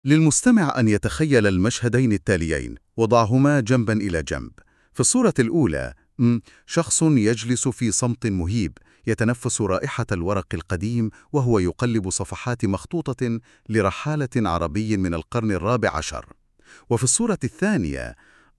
للمستمع أن يتخيل المشهدين التاليين، وضعهما جنبا إلى جنب. في الصورة الأولى شخص يجلس في صمت مهيب، يتنفس رائحة الورق القديم وهو يقلب صفحات مخطوطة لرحالة عربي من القرن الرابع عشر. وفي الصورة الثانية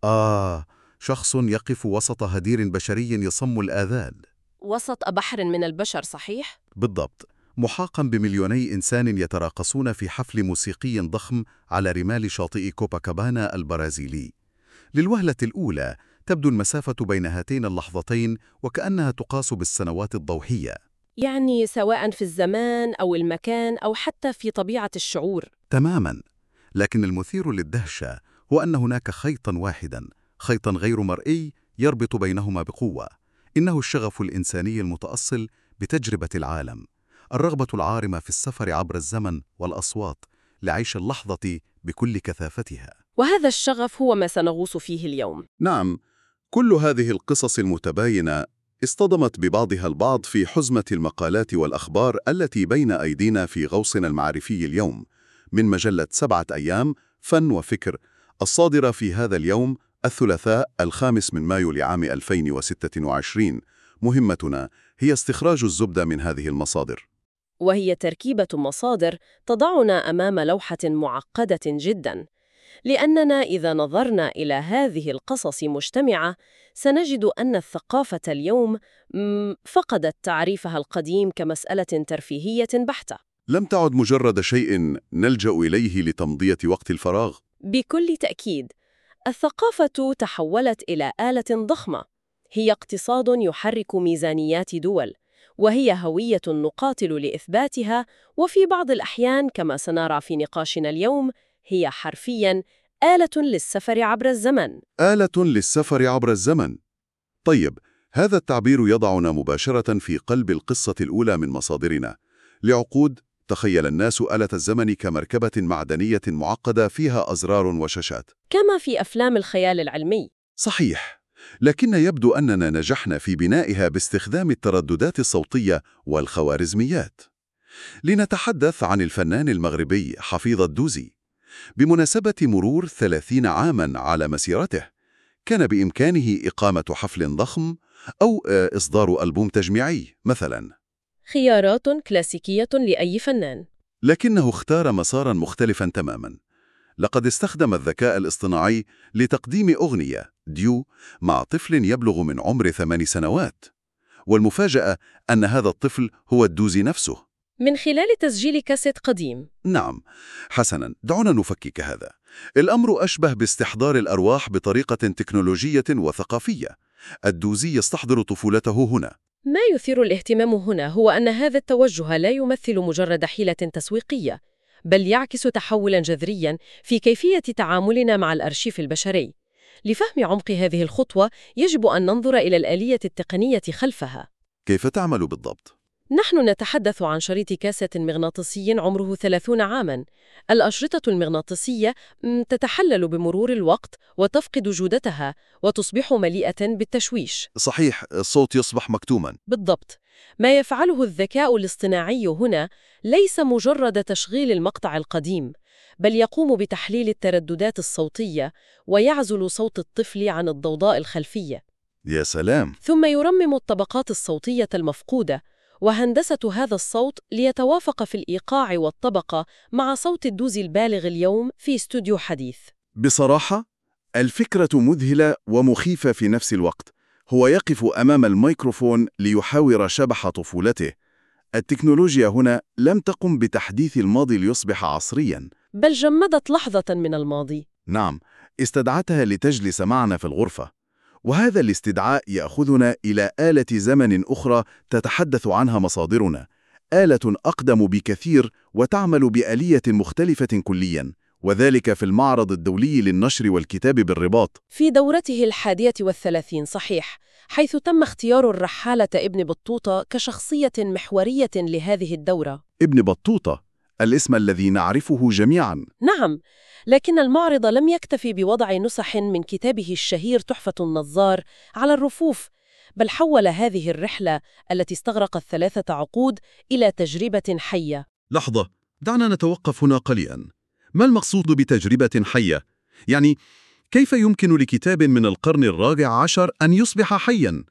شخص يقف وسط هدير بشري يصم الآذان. وسط بحر من البشر، صحيح؟ بالضبط، محاقا بمليوني إنسان يتراقصون في حفل موسيقي ضخم على رمال شاطئ كوباكابانا البرازيلي. للوهلة الأولى تبدو المسافة بين هاتين اللحظتين وكأنها تقاس بالسنوات الضوئية. يعني سواء في الزمان أو المكان أو حتى في طبيعة الشعور. تماما، لكن المثير للدهشة هو أن هناك خيطا واحدا، خيطا غير مرئي يربط بينهما بقوة. إنه الشغف الإنساني المتأصل بتجربة العالم، الرغبة العارمة في السفر عبر الزمن والأصوات لعيش اللحظة بكل كثافتها. وهذا الشغف هو ما سنغوص فيه اليوم. نعم، كل هذه القصص المتباينة اصطدمت ببعضها البعض في حزمة المقالات والأخبار التي بين أيدينا في غوصنا المعرفي اليوم، من مجلة 7 أيام فن وفكر الصادرة في هذا اليوم الثلاثاء 5 مايو لعام 2026. مهمتنا هي استخراج الزبدة من هذه المصادر، وهي تركيبة مصادر تضعنا أمام لوحة معقدة جداً، لأننا إذا نظرنا إلى هذه القصص مجتمعة سنجد أن الثقافة اليوم فقدت تعريفها القديم كمسألة ترفيهية بحتة. لم تعد مجرد شيء نلجأ إليه لتمضية وقت الفراغ. بكل تأكيد، الثقافة تحولت إلى آلة ضخمة، هي اقتصاد يحرك ميزانيات دول، وهي هوية نقاتل لإثباتها، وفي بعض الأحيان كما سنرى في نقاشنا اليوم هي حرفياً آلة للسفر عبر الزمن. آلة للسفر عبر الزمن. طيب، هذا التعبير يضعنا مباشرة في قلب القصة الأولى من مصادرنا. لعقود تخيل الناس آلة الزمن كمركبة معدنية معقدة فيها أزرار وشاشات، كما في أفلام الخيال العلمي. صحيح، لكن يبدو أننا نجحنا في بنائها باستخدام الترددات الصوتية والخوارزميات. لنتحدث عن الفنان المغربي حفيظ الدوزي. بمناسبة مرور 30 عاماً على مسيرته، كان بإمكانه إقامة حفل ضخم أو إصدار ألبوم تجميعي مثلاً. خيارات كلاسيكية لأي فنان. لكنه اختار مساراً مختلفاً تماماً. لقد استخدم الذكاء الاصطناعي لتقديم أغنية ديو مع طفل يبلغ من عمر 8 سنوات. والمفاجأة أن هذا الطفل هو الدوزي نفسه، من خلال تسجيل كاسيت قديم. نعم. حسناً، دعونا نفكك هذا. الأمر أشبه باستحضار الأرواح بطريقة تكنولوجية وثقافية. الدوزي يستحضر طفولته هنا. ما يثير الاهتمام هنا هو أن هذا التوجه لا يمثل مجرد حيلة تسويقية، بل يعكس تحولاً جذرياً في كيفية تعاملنا مع الأرشيف البشري. لفهم عمق هذه الخطوة يجب أن ننظر إلى الآلية التقنية خلفها. كيف تعمل بالضبط؟ نحن نتحدث عن شريط كاسيت مغناطيسي عمره 30 عاماً. الأشرطة المغناطيسية تتحلل بمرور الوقت وتفقد جودتها وتصبح مليئة بالتشويش. صحيح، الصوت يصبح مكتوماً. بالضبط. ما يفعله الذكاء الاصطناعي هنا ليس مجرد تشغيل المقطع القديم، بل يقوم بتحليل الترددات الصوتية ويعزل صوت الطفل عن الضوضاء الخلفية، يا سلام! ثم يرمم الطبقات الصوتية المفقودة وهندسة هذا الصوت ليتوافق في الإيقاع والطبقة مع صوت الدوزي البالغ اليوم في استوديو حديث. بصراحة، الفكرة مذهلة ومخيفة في نفس الوقت. هو يقف أمام الميكروفون ليحاور شبح طفولته. التكنولوجيا هنا لم تقم بتحديث الماضي ليصبح عصرياً، بل جمدت لحظة من الماضي. نعم، استدعتها لتجلس معنا في الغرفة. وهذا الاستدعاء يأخذنا إلى آلة زمن أخرى تتحدث عنها مصادرنا، آلة أقدم بكثير وتعمل بآلية مختلفة كلياً، وذلك في المعرض الدولي للنشر والكتاب بالرباط في دورته 31 صحيح، حيث تم اختيار الرحالة ابن بطوطة كشخصية محورية لهذه الدورة. ابن بطوطة، الاسم الذي نعرفه جميعاً. نعم، لكن المعرض لم يكتفي بوضع نسخ من كتابه الشهير تحفة النظار على الرفوف، بل حول هذه الرحلة التي استغرقت 3 عقود إلى تجربة حية. لحظة، دعنا نتوقف هنا قليلاً. ما المقصود بتجربة حية؟ يعني كيف يمكن لكتاب من القرن الرابع عشر أن يصبح حياً؟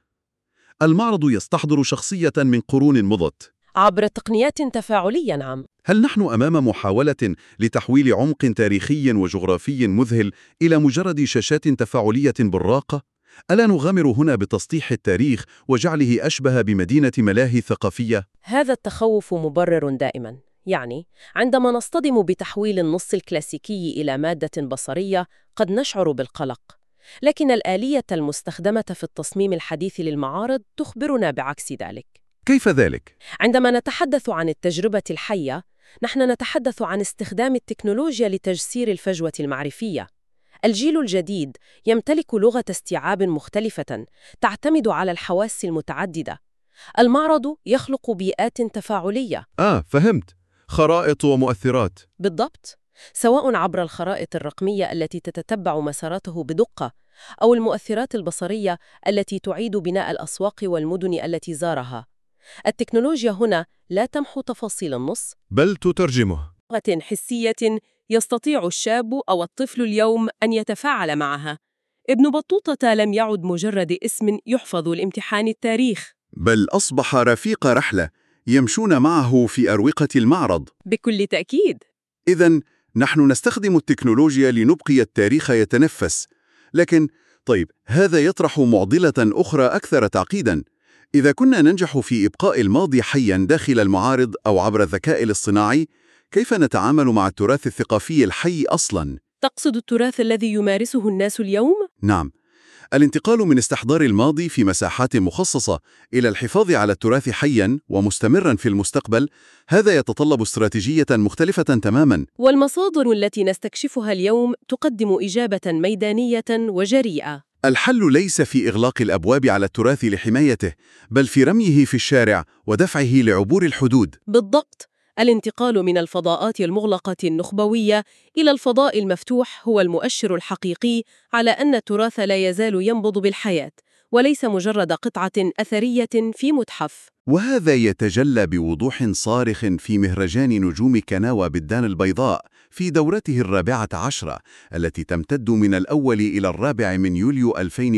المعرض يستحضر شخصية من قرون مضت. عبر تقنيات تفاعلية، نعم. هل نحن أمام محاولة لتحويل عمق تاريخي وجغرافي مذهل إلى مجرد شاشات تفاعلية براقة؟ ألا نغامر هنا بتسطيح التاريخ وجعله أشبه بمدينة ملاهي ثقافية؟ هذا التخوف مبرر دائما. يعني عندما نصطدم بتحويل النص الكلاسيكي إلى مادة بصرية قد نشعر بالقلق، لكن الآلية المستخدمة في التصميم الحديث للمعارض تخبرنا بعكس ذلك. كيف ذلك؟ عندما نتحدث عن التجربة الحية، نحن نتحدث عن استخدام التكنولوجيا لتجسير الفجوة المعرفية. الجيل الجديد يمتلك لغة استيعاب مختلفة تعتمد على الحواس المتعددة. المعرض يخلق بيئات تفاعلية. فهمت. خرائط ومؤثرات. بالضبط، سواء عبر الخرائط الرقمية التي تتتبع مساراته بدقة، أو المؤثرات البصرية التي تعيد بناء الأسواق والمدن التي زارها. التكنولوجيا هنا لا تمحو تفاصيل النص، بل تترجمه. لغة حسية يستطيع الشاب أو الطفل اليوم أن يتفاعل معها. ابن بطوطة لم يعد مجرد اسم يحفظ لامتحان التاريخ، بل أصبح رفيق رحلة يمشون معه في أروقة المعرض. بكل تأكيد. إذن نحن نستخدم التكنولوجيا لنبقي التاريخ يتنفس. لكن هذا يطرح معضلة أخرى أكثر تعقيداً. إذا كنا ننجح في إبقاء الماضي حياً داخل المعارض أو عبر الذكاء الاصطناعي، كيف نتعامل مع التراث الثقافي الحي أصلاً؟ تقصد التراث الذي يمارسه الناس اليوم؟ نعم. الانتقال من استحضار الماضي في مساحات مخصصة إلى الحفاظ على التراث حياً ومستمراً في المستقبل، هذا يتطلب استراتيجية مختلفة تماماً. والمصادر التي نستكشفها اليوم تقدم إجابة ميدانية وجريئة. الحل ليس في إغلاق الأبواب على التراث لحمايته، بل في رميه في الشارع ودفعه لعبور الحدود. بالضبط. الانتقال من الفضاءات المغلقة النخبوية إلى الفضاء المفتوح هو المؤشر الحقيقي على أن التراث لا يزال ينبض بالحياة، وليس مجرد قطعة أثرية في متحف. وهذا يتجلى بوضوح صارخ في مهرجان نجوم كناوى بالدان البيضاء في دورته الرابعة عشرة، التي تمتد من الأول إلى الرابع من يوليو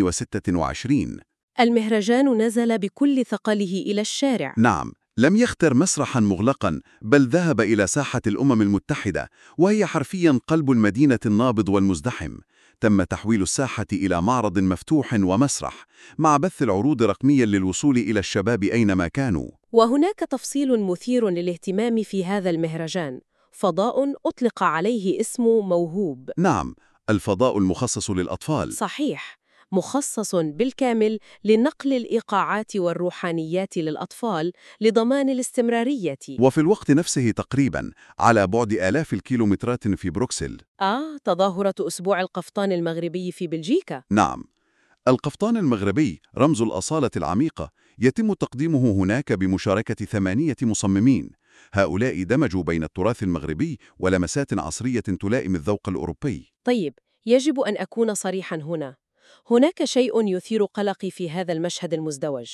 2026. المهرجان نزل بكل ثقله إلى الشارع. نعم، لم يختر مسرحاً مغلقاً، بل ذهب إلى ساحة الأمم المتحدة، وهي حرفياً قلب المدينة النابض والمزدحم. تم تحويل الساحة إلى معرض مفتوح ومسرح، مع بث العروض رقمياً للوصول إلى الشباب أينما كانوا. وهناك تفصيل مثير للاهتمام في هذا المهرجان: فضاء أطلق عليه اسم موهوب. نعم، الفضاء المخصص للأطفال. صحيح، مخصص بالكامل لنقل الإيقاعات والروحانيات للأطفال لضمان الاستمرارية. وفي الوقت نفسه تقريباً على بعد آلاف الكيلومترات في بروكسل. تظاهرة أسبوع القفطان المغربي في بلجيكا. نعم، القفطان المغربي رمز الأصالة العميقة، يتم تقديمه هناك بمشاركة 8 مصممين. هؤلاء دمجوا بين التراث المغربي ولمسات عصرية تلائم الذوق الأوروبي. طيب، يجب أن أكون صريحاً هنا. هناك شيء يثير قلقي في هذا المشهد المزدوج.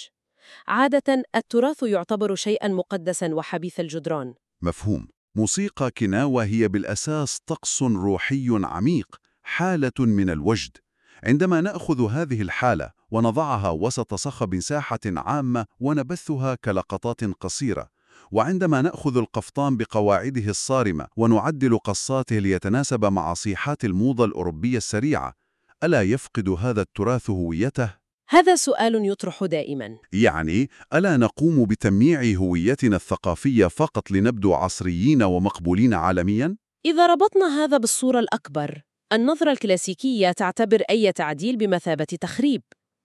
عادة التراث يعتبر شيئاً مقدساً وحبيث الجدران. مفهوم. موسيقى كناوى هي بالأساس طقس روحي عميق، حالة من الوجد. عندما نأخذ هذه الحالة ونضعها وسط صخب ساحة عامة ونبثها كلقطات قصيرة، وعندما نأخذ القفطان بقواعده الصارمة ونعدل قصاته ليتناسب مع صيحات الموضة الأوروبية السريعة، ألا يفقد هذا التراث هويته؟ هذا سؤال يطرح دائماً. يعني ألا نقوم بتمييع هويتنا الثقافية فقط لنبدو عصريين ومقبولين عالمياً؟ إذا ربطنا هذا بالصورة الأكبر، النظرة الكلاسيكية تعتبر أي تعديل بمثابة تخريب.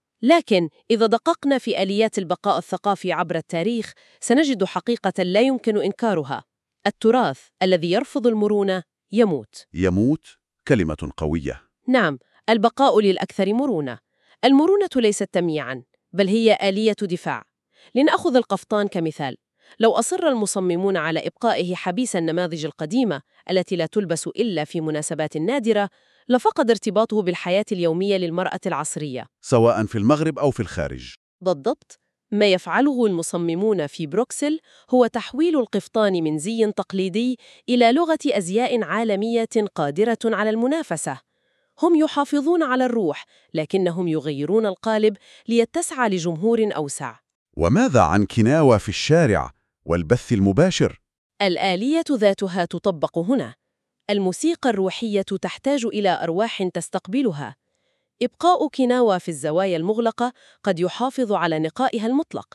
لكن إذا دققنا في آليات البقاء الثقافي عبر التاريخ، سنجد حقيقة لا يمكن إنكارها: التراث الذي يرفض المرونة يموت. يموت؟ كلمة قوية. نعم، البقاء للأكثر مرونة. المرونة ليست تمييعاً، بل هي آلية دفاع. لنأخذ القفطان كمثال. لو أصر المصممون على إبقائه حبيس النماذج القديمة التي لا تلبس إلا في مناسبات نادرة، لفقد ارتباطه بالحياة اليومية للمرأة العصرية، سواء في المغرب أو في الخارج. بالضبط. ما يفعله المصممون في بروكسل هو تحويل القفطان من زي تقليدي إلى لغة أزياء عالمية قادرة على المنافسة. هم يحافظون على الروح، لكنهم يغيرون القالب ليتسع لجمهور أوسع. وماذا عن كناوة في الشارع والبث المباشر؟ الآلية ذاتها تطبق هنا. الموسيقى الروحية تحتاج إلى أرواح تستقبلها. إبقاء كناوة في الزوايا المغلقة قد يحافظ على نقائها المطلق،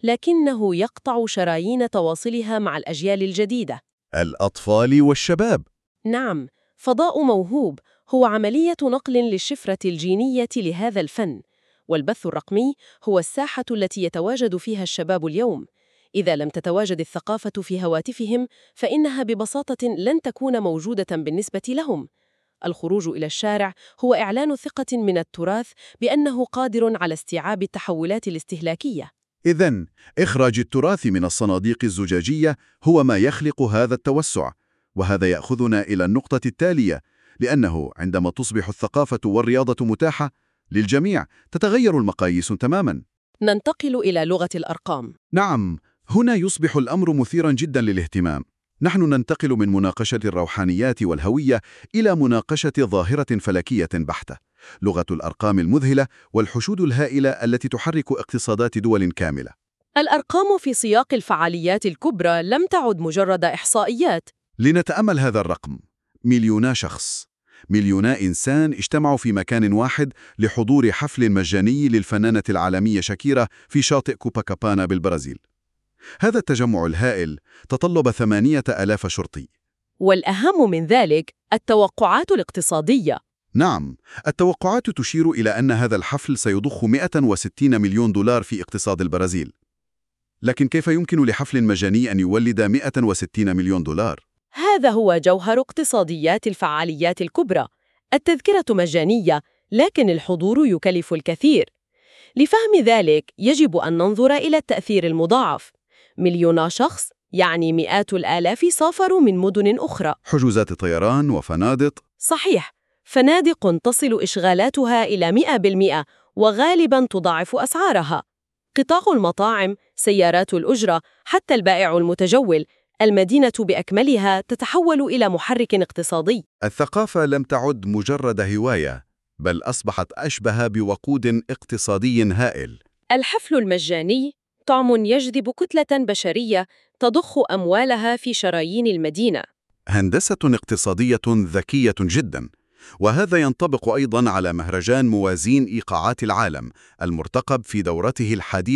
لكنه يقطع شرايين تواصلها مع الأجيال الجديدة. الأطفال والشباب. نعم، فضاء موهوب هو عملية نقل للشفرة الجينية لهذا الفن، والبث الرقمي هو الساحة التي يتواجد فيها الشباب اليوم. إذا لم تتواجد الثقافة في هواتفهم، فإنها ببساطة لن تكون موجودة بالنسبة لهم. الخروج إلى الشارع هو إعلان ثقة من التراث بأنه قادر على استيعاب التحولات الاستهلاكية. إذن، إخراج التراث من الصناديق الزجاجية هو ما يخلق هذا التوسع، وهذا يأخذنا إلى النقطة التالية، لأنه عندما تصبح الثقافة والرياضة متاحة للجميع تتغير المقاييس تماماً. ننتقل إلى لغة الأرقام. نعم، هنا يصبح الأمر مثيراً جداً للاهتمام. نحن ننتقل من مناقشة الروحانيات والهوية إلى مناقشة ظاهرة فلكية بحتة، لغة الأرقام المذهلة والحشود الهائلة التي تحرك اقتصادات دول كاملة. الأرقام في سياق الفعاليات الكبرى لم تعد مجرد إحصائيات. لنتأمل هذا الرقم: مليونا شخص، مليونا إنسان اجتمعوا في مكان واحد لحضور حفل مجاني للفنانة العالمية شاكيرا في شاطئ كوباكابانا بالبرازيل. هذا التجمع الهائل تطلب 8,000 شرطي. والأهم من ذلك التوقعات الاقتصادية. نعم، التوقعات تشير إلى أن هذا الحفل سيضخ 160 مليون دولار في اقتصاد البرازيل. لكن كيف يمكن لحفل مجاني أن يولد 160 مليون دولار؟ هذا هو جوهر اقتصاديات الفعاليات الكبرى. التذكرة مجانية، لكن الحضور يكلف الكثير. لفهم ذلك يجب أن ننظر إلى التأثير المضاعف. مليون شخص يعني مئات الآلاف سافروا من مدن أخرى. حجوزات طيران وفنادق. صحيح، فنادق تصل إشغالاتها إلى 100%، وغالباً تضاعف أسعارها. قطاع المطاعم، سيارات الأجرة، حتى البائع المتجول، المدينة بأكملها تتحول إلى محرك اقتصادي. الثقافة لم تعد مجرد هواية، بل أصبحت أشبه بوقود اقتصادي هائل. الحفل المجاني طعم يجذب كتلة بشرية تضخ أموالها في شرايين المدينة. هندسة اقتصادية ذكية جداً، وهذا ينطبق أيضاً على مهرجان موازين إيقاعات العالم المرتقب في دورته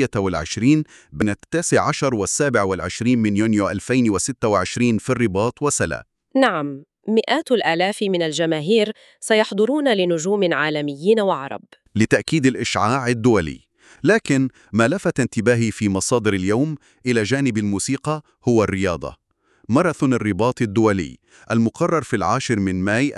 21 بين 19 و27 من يونيو 2026 في الرباط وسلا. نعم، مئات الآلاف من الجماهير سيحضرون لنجوم عالميين وعرب لتأكيد الإشعاع الدولي. لكن ما لفت انتباهي في مصادر اليوم إلى جانب الموسيقى هو الرياضة. ماراثون الرباط الدولي المقرر في 10 من ماي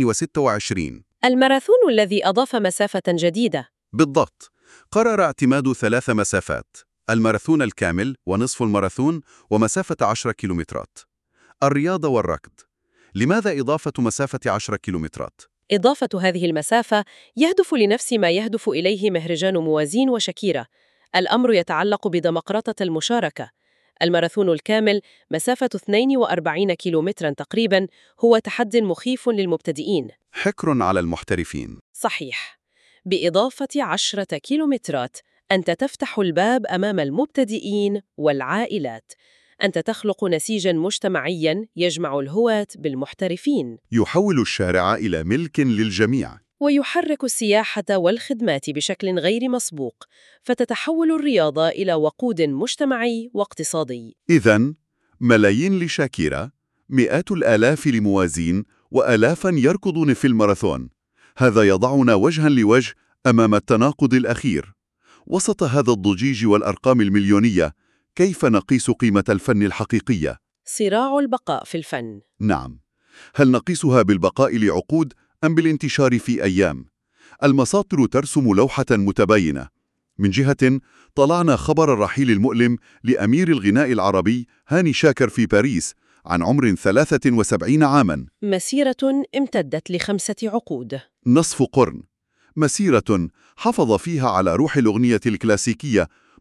2026. الماراثون الذي أضاف مسافة جديدة. بالضبط، قرر اعتماد 3 مسافات: الماراثون الكامل ونصف الماراثون ومسافة 10 كيلومترات. الرياضة والركض. لماذا إضافة مسافة 10 كيلومترات؟ إضافة هذه المسافة يهدف لنفس ما يهدف إليه مهرجان موازين وشاكيرا. الأمر يتعلق بديمقراطة المشاركة. الماراثون الكامل مسافة 42 كيلومتراً تقريباً هو تحد مخيف للمبتدئين. حكر على المحترفين. صحيح. بإضافة 10 كيلومترات أنت تفتح الباب أمام المبتدئين والعائلات. أنت تخلق نسيجاً مجتمعياً يجمع الهواة بالمحترفين، يحول الشارع إلى ملك للجميع، ويحرك السياحة والخدمات بشكل غير مسبوق، فتتحول الرياضة إلى وقود مجتمعي واقتصادي. إذن ملايين لشاكيرا، مئات الآلاف لموازين، وآلافاً يركضون في الماراثون. هذا يضعنا وجهاً لوجه أمام التناقض الأخير. وسط هذا الضجيج والأرقام المليونية، كيف نقيس قيمة الفن الحقيقية؟ صراع البقاء في الفن. نعم، هل نقيسها بالبقاء لعقود أم بالانتشار في أيام؟ المساطر ترسم لوحة متباينة. من جهة، طلعنا خبر الرحيل المؤلم لأمير الغناء العربي هاني شاكر في باريس عن عمر 73 عاماً. مسيرة امتدت ل5 عقود. نصف قرن. مسيرة حافظ فيها على روح الأغنية الكلاسيكية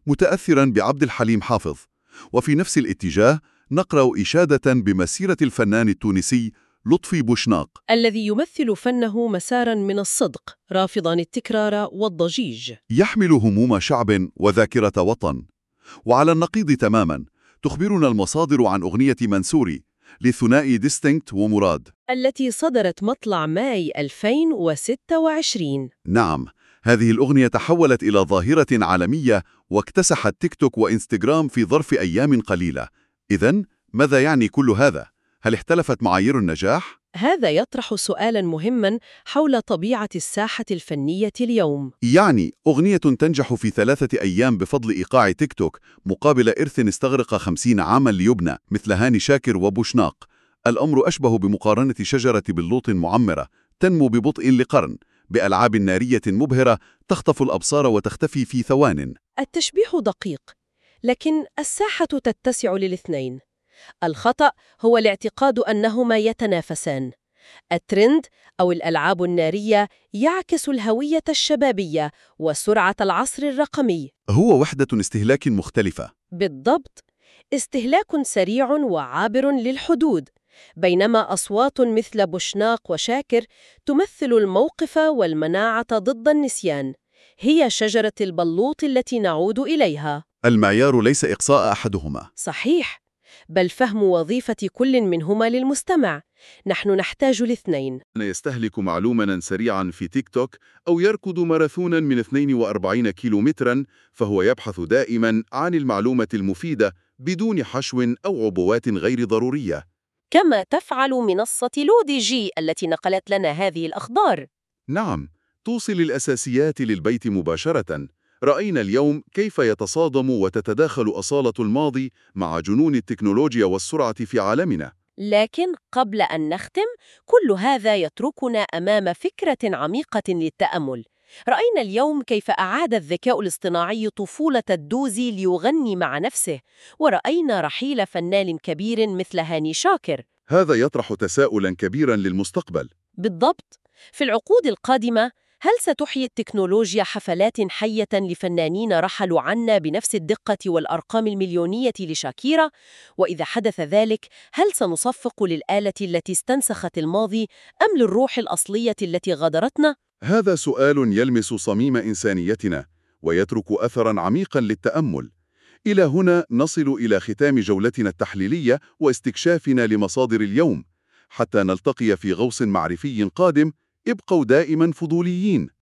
متأثراً بعبد الحليم حافظ. وفي نفس الاتجاه نقرأ إشادة بمسيرة الفنان التونسي لطفي بوشناق، الذي يمثل فنه مساراً من الصدق، رافضاً التكرار والضجيج. يحمل هموم شعب وذاكرة وطن. وعلى النقيض تماماً تخبرنا المصادر عن أغنية منسوري لثنائي ديستينكت ومراد، التي صدرت مطلع ماي 2026. نعم، هذه الأغنية تحولت إلى ظاهرة عالمية واكتسحت تيك توك وإنستغرام في ظرف أيام قليلة. إذن ماذا يعني كل هذا؟ هل اختلفت معايير النجاح؟ هذا يطرح سؤالاً مهماً حول طبيعة الساحة الفنية اليوم. يعني أغنية تنجح في 3 أيام بفضل إيقاع تيك توك مقابل إرث استغرق 50 عاماً ليبنى مثل هاني شاكر وبوشناق. الأمر أشبه بمقارنة شجرة بلوط معمرة تنمو ببطء لقرن بألعاب نارية مبهرة تخطف الأبصار وتختفي في ثوان. التشبيه دقيق، لكن الساحة تتسع للاثنين. الخطأ هو الاعتقاد أنهما يتنافسان. الترند أو الألعاب النارية يعكس الهوية الشبابية وسرعة العصر الرقمي. هو وحدة استهلاك مختلفة. بالضبط، استهلاك سريع وعابر للحدود، بينما أصوات مثل بوشناق وشاكر تمثل الموقف والمناعة ضد النسيان. هي شجرة البلوط التي نعود إليها. المعيار ليس إقصاء أحدهما. صحيح، بل فهم وظيفة كل منهما للمستمع. نحن نحتاج الاثنين. يستهلك معلوماً سريعاً في تيك توك أو يركض ماراثوناً من 42 كيلومتراً، فهو يبحث دائماً عن المعلومة المفيدة بدون حشو أو عبوات غير ضرورية. كما تفعل منصة لودي جي التي نقلت لنا هذه الأخبار. نعم، توصل الأساسيات للبيت مباشرة. رأينا اليوم كيف يتصادم وتتداخل أصالة الماضي مع جنون التكنولوجيا والسرعة في عالمنا. لكن قبل أن نختم، كل هذا يتركنا أمام فكرة عميقة للتأمل. رأينا اليوم كيف أعاد الذكاء الاصطناعي طفولة الدوزي ليغني مع نفسه، ورأينا رحيل فنان كبير مثل هاني شاكر. هذا يطرح تساؤلاً كبيراً للمستقبل. بالضبط، في العقود القادمة هل ستحيي التكنولوجيا حفلات حية لفنانين رحلوا عنا بنفس الدقة والأرقام المليونية لشاكيرا؟ وإذا حدث ذلك، هل سنصفق للآلة التي استنسخت الماضي أم للروح الأصلية التي غادرتنا؟ هذا سؤال يلمس صميم إنسانيتنا ويترك أثراً عميقاً للتأمل. إلى هنا نصل إلى ختام جولتنا التحليلية واستكشافنا لمصادر اليوم. حتى نلتقي في غوص معرفي قادم، ابقوا دائماً فضوليين.